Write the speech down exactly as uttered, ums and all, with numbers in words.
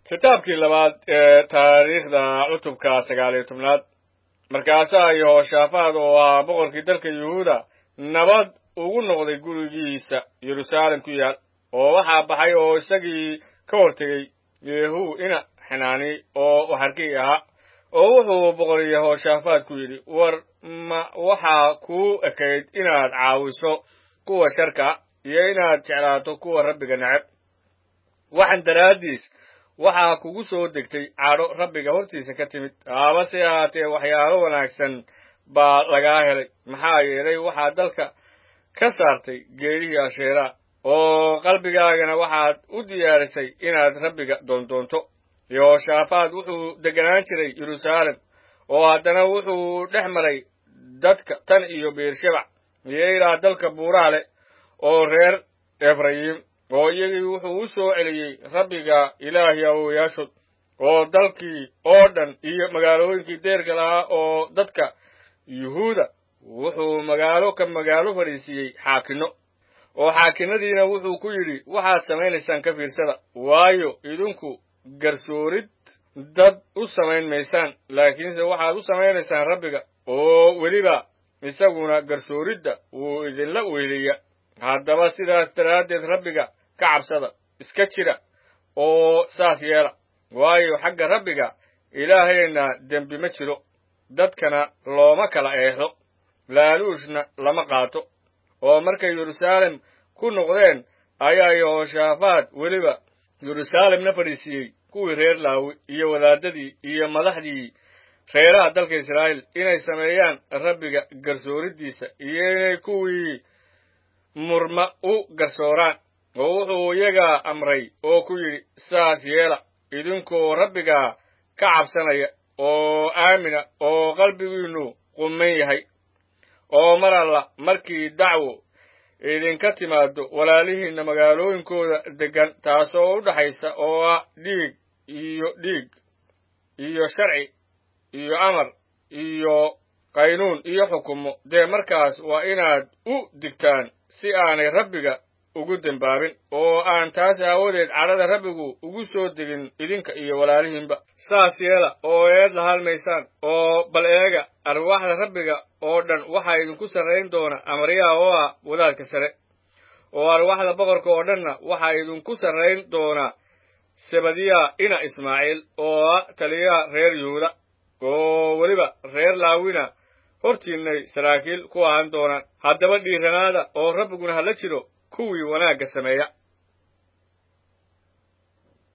kitaabkii labaad ee taariikhda cutubka sagaal iyo tobnaad markaasaa Yehooshaafad oo ah boqorkii dalka Yuhuuda nabad ugu noqday gurigiisa Yeruusaalem ku yaal oo waxaa baxay oo isagii ka hortegay Yehu ina Xanaani oo waxarkii ahaa oo wuxuu boqor Yehooshaafad ku yidhi war ma waxaa kuu ekayd inaad caawiso kuwa sharka iyo inaad jeclaato kuwa Rabbiga neceb waxaan daraadiis waxaa kugu soo degtay caadho Rabbiga hortiisa ka timid habase ahaatee waxyaalo wanaagsan baa lagaa helay maxaa yeelay waxaa dalka ka saartay geedihii Asheera oo qalbigaagana waxaad u diyaarisay inaad Rabbiga doondoonto Yehooshaafad wuxuu deganaan jiray Yeruusaalem oo haddana wuxuu dhex maray dadka tan iyo Beersheba iyo ilaa dalka buuraha leh oo reer Efrayiim oo iyagii wuxuu u soo celiyey Rabbiga Ilaahi awoowayaashood oo dalkii oo dhan iyo magaalooyinkii deerka lahaa oo dadka Yuhuuda wuxuu magaalo ka magaalo fadhiisiyey xaakinno oo xaakinadiina wuxuu ku yidhi waxaad samaynaysaan ka fiirsada waayo idinku garsoorid dad u samayn maysaan laakiinse waxaad u samaynaysaan Rabbiga oo weliba isaguna garsooridda wuu idinla weheliya haddaba sidaas daraaddeed Rabbiga ka cabsada iska jira oo saas yeela waayo xagga Rabbiga Ilaahayna dembi ma jiro dadkana looma kala eexdo laaluushna lama qaato oo markay Yeruusaalem ku noqdeen ayaa Yehooshaafad weliba Yeruusaalemna fadhiisiyey kuwii reer Laawi iyo wadaadadii iyo madaxdii reeraha dalka Israa'iil inay sameeyaan Rabbiga garsooriddiisa iyo inay kuwii murma u garsooraan oo wuxuu iyaga amray oo ku yidhi saas yeela idinkoo Rabbiga ka cabsanaya oo aamina oo qalbigiinnu qumman yahay oo mar alla markii dacwo idinka timaado walaalihiinna magaalooyinkooda degan taasoo u dhaxaysa oo ah dhiig iyo dhiig iyo sharci iyo amar iyo qaynuun iyo xukumo dee markaas waa inaad u digtaan si aanay Rabbiga ugu dembaabin oo aan taas aawadeed cadhada Rabbigu ugu soo degin idinka iyo walaalihiinba saas yeela oo eed la halmaysaan oo bal eega arwaaxda Rabbiga oo dhan waxaa idinku sarrayn doona Amariya oo ah wadaadka sare oo arwaaxda boqorka oo dhanna waxaa idinku sarrayn doona Sebadiya ina Ismaaciil oo ah taliyaha reer Yuhuuda oo weliba reer Laawina hortiinay saraakiil ku ahaan doonaan haddaba dhiiranaada oo Rabbiguna hala jiro kuwii wanaagga sameeya